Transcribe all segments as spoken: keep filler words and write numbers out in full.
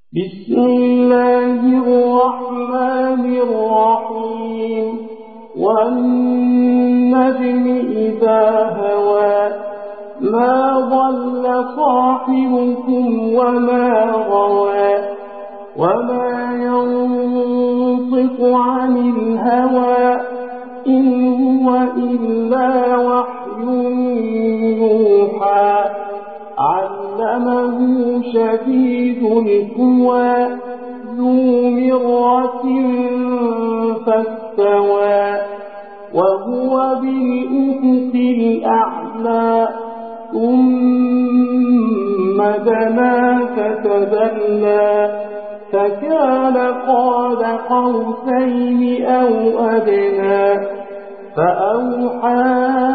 بسم الله الرحمن الرحيم والنجم إذا هوى ما ضل صاحبكم وما غوى وما ينطق عن الهوى إن هو إلا وحي يوحى علمه شديد القوى ذو مرة فاستوى وهو بالأفق الأعلى ثم دنا فتدلى فكان قاب قوسين أو أدنى فأوحى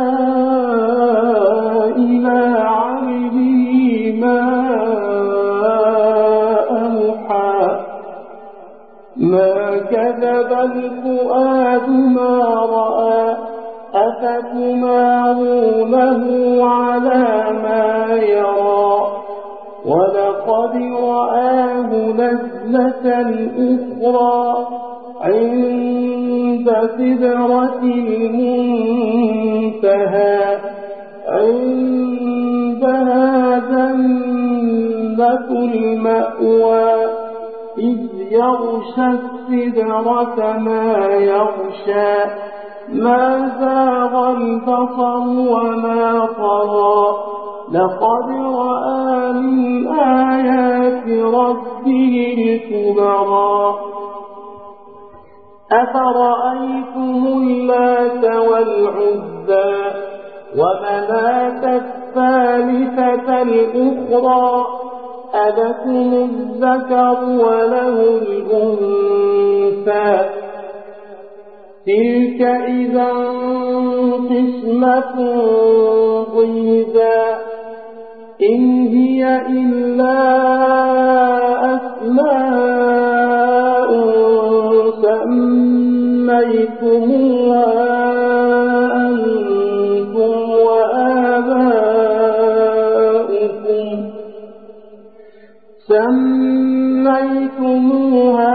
إلى عبده ما أوحى ما كذب الفؤاد ما رأى أفتمارونه على ما يرى ولقد رآه نزلة أخرى عند سدرة المنتهى عندها جنة المأوى إذ يغشى السدرة ما يغشى ما زاغ البصر وما طغى لقد رأى من آيات ربه الكبرى أفرأيتم اللات والعزى ومناة الثالثة الأخرى ألكم الذكر وله الأنثى تلك إذا قسمة ضيزى إن هي إلا أسماء سميتموها أنتم وآباؤكم سميتموها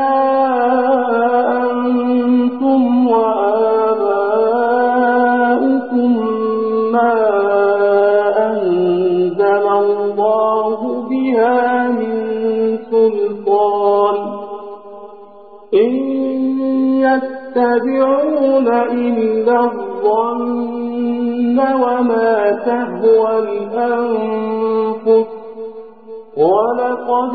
أنتم وآباؤكم ما أنزل الله بها من سلطان إن يتبعون إلا الظن وما تهوى الأنفس ولقد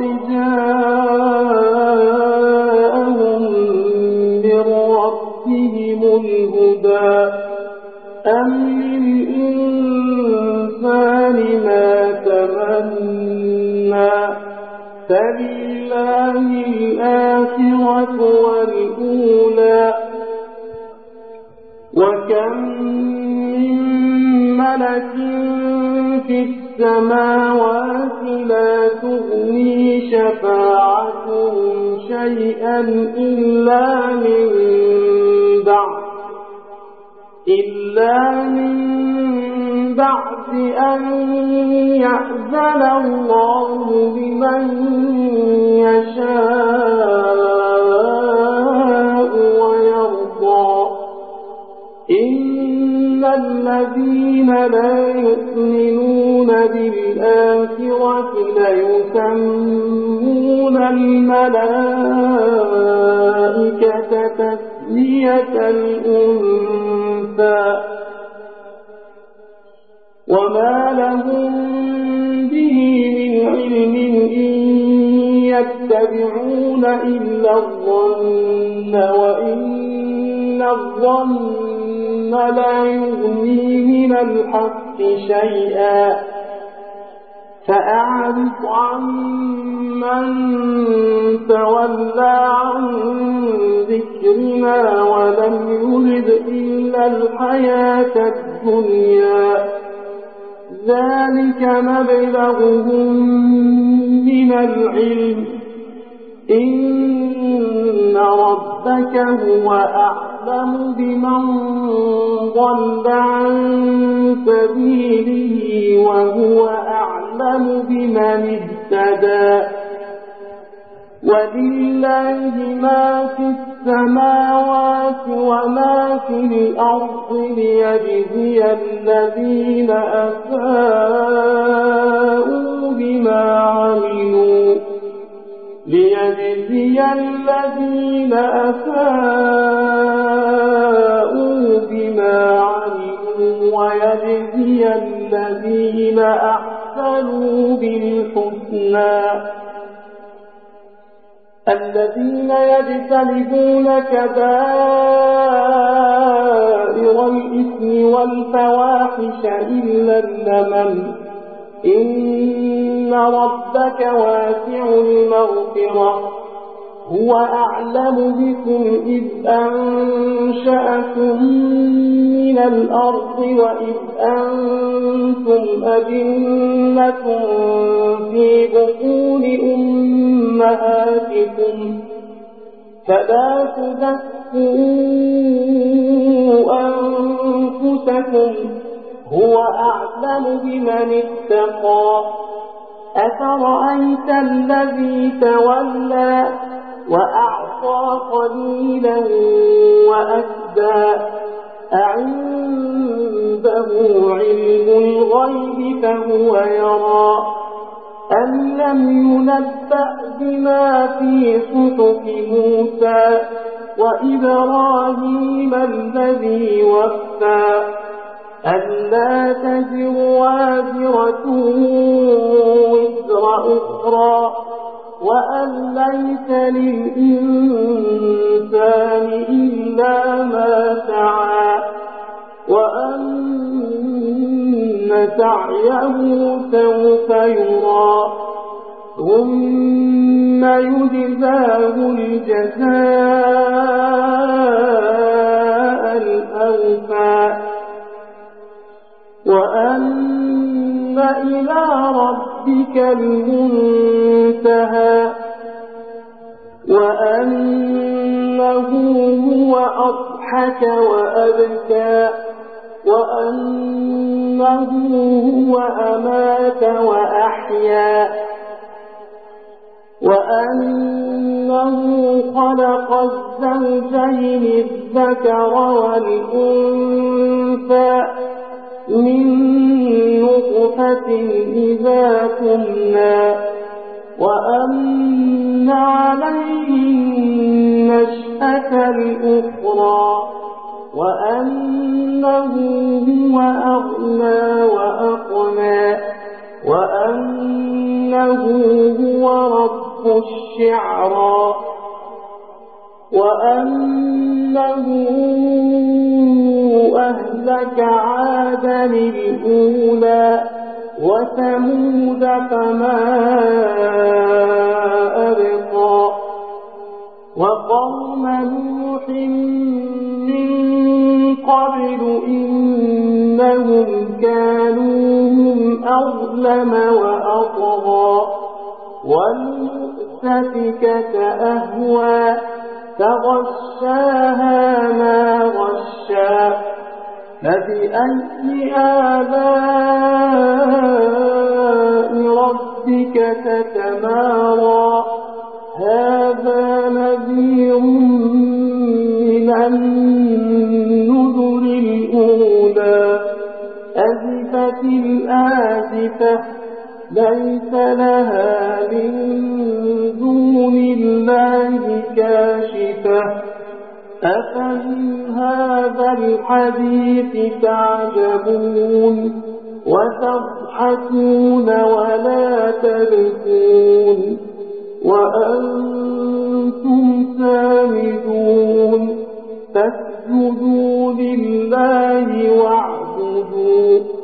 جاءهم من ربهم الهدى أم للإنسان ما تمنى فلله الآخرة والأولى وكم من ملك في السماوات لا تغني شفاعتهم شيئا إلا من بعد إلا من بعد أن يأذن الله لمن يشاء ويرضى إن الذين لا يؤمنون بالآخرة ليسمون الملائكة تسمية الأنثى وما لهم به من علم إن يتبعون إلا الظن وإن الظن لا يغني من الحق شيئا فأعرض عن من تولى عن ذكرنا ولم يرد إلا الحياة الدنيا ذلك مبلغهم من العلم إن ربك هو أعلم بمن ضل عن سبيله وهو أعلم بمن اهتدى ولله ما في السماوات وما في الأرض ليجزي الذين أساءوا بما عملوا ليجزي الذين أساءوا بما عملوا ويجزي الذين أحسنوا بالحسنى الذين يجتنبون كبائر الإثم والفواحش إلا اللمم إن ربك واسع المغفرة هو أعلم بكم إذ أنشأكم من الأرض وإذ أنتم أجنة في بطون أمهاتكم فلا تزكوا أنفسكم هو أعلم بمن اتقى أفرأيت الذي تولى وأعطى قليلا وأكدى أعنده علم الغيب فهو يرى أم لم ينبأ بما في صحف موسى وإبراهيم الذي وفى ألا تزر وازرة وزر أخرى وأن ليس للإنسان إلا ما سعى وأن سعيه سوف يرى ثم يجزاه الجزاء الأوفى وأن إلى ربك المنتهى وأنه هو أضحك وأبكى وأنه هو أمات وأحيا وأنه خلق الزوجين الذكر والأنثى من نطفة إذا تمنى وأن عليه النشأة الأخرى وأنه هو أغنى وأقنى وأنه هو رب الشعرى وأنه أهلك عادا الأولى وثمود فما أبقى وقوم نوح من قبل إنهم كانوا هم أظلم وأطغى والمؤتفكة أهوى فغشاها ما غشى فبأي آلاء ربك تتمارى هذا نذير من النذر الأولى أزفت الآزفة ليس لها من دون الله كاشفة أفمن هذا الحديث تعجبون وتضحكون ولا تبكون وأنتم سامدون فاسجدوا لله واعبدوا